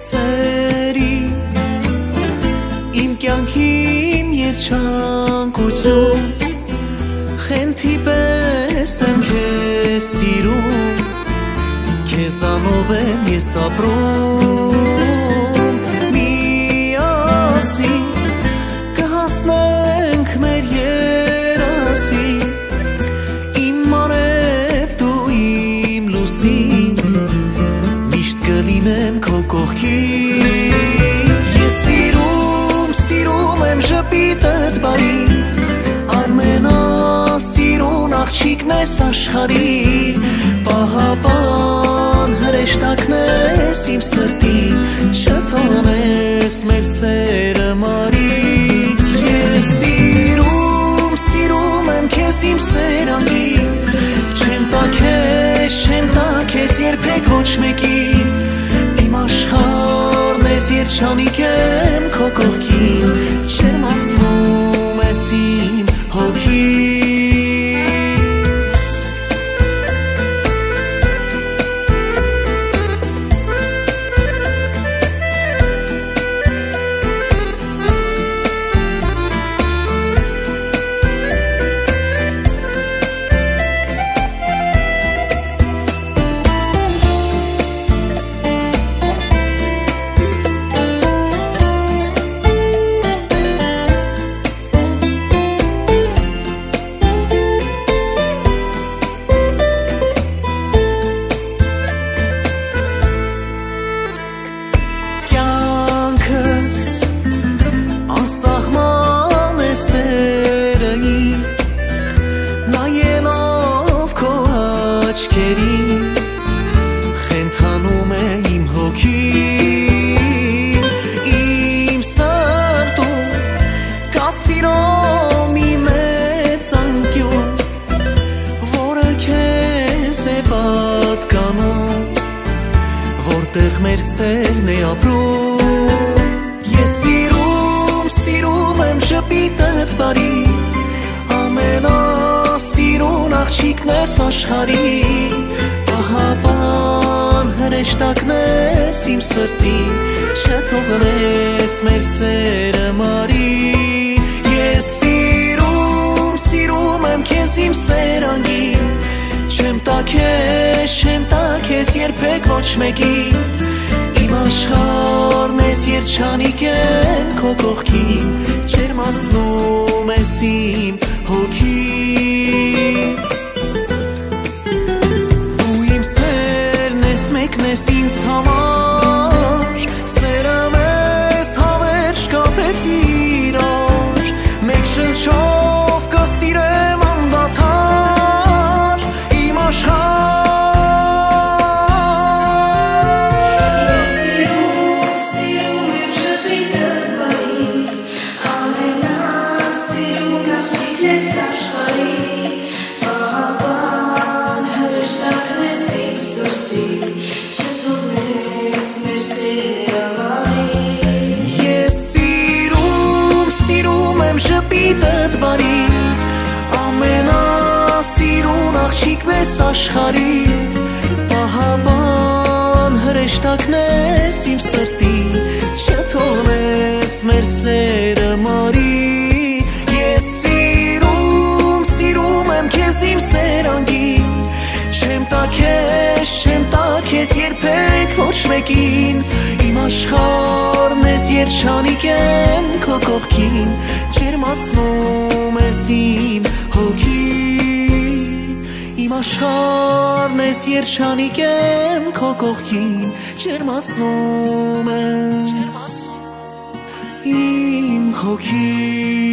սերի իմ կյանքիմ երջանկություն խենթի պես եմ քեզ սիրում քեզանով եմ ես ապրում միասին կհասնենք մեր երասին իմ մանև դու իմ լուսին միշտ կլինեմ քո կողքին ես սիրում եմ ժպիտդ բարի ամենասիրուն աղջիկն ես աշխարհի պահապան հրեշտակն ես իմ սրտի չթողնես մեր սերը մարի ես սիրում եմ քեզ իմ սերանգի չեմ տա քեզ երբեք ոչ մեկի իմ աշխարհն ես երջանիկ եմ քո կողքին չերմացնում ես իմ հոգին Սահման է սերը իմ նայելով քո աչքերին խենթանում է իմ հոգին իմ սրտում կա սիրո մի մեծ անկյուն որը քեզ է պատկանում որտեղ մեր սերն է ապրում ես սիրում եմ ժպիտդ բարի ամենասիրուն աղջիկն ես աշխարհի պահապան հրեշտակն ես իմ սրտի չթողնես մեր սերը մարի ես սիրում եմ քեզ իմ սերանգի չեմ տա քեզ երբեք ոչ մեկի իմ աշխարհն ես երջանիկ եմ քո կողքին ջերմացնում ես իմ հոգին դու իմ սերն ես մեկն ես ինձ համար սերը մեզ հավերժ կապեց իրար մեկ շնչով կսիրեմ անդադար իմ աշխարհ ժպիտդ բարի ամենասիրուն աղջիկն ես աշխարհի պահապան հրեշտակն ես իմ սրտի չթողնես մեր սերը մարի ես սիրում եմ քեզ իմ սերանգի չեմ տա քեզ երբեք ոչ մեկին իմ աշխարհն ես երջանիկ եմ քո կողքին ջերմացնում ես իմ հոգին իմ աշխարհն ես երջանիկ եմ քո կողքին ջերմացնում ես իմ հոգին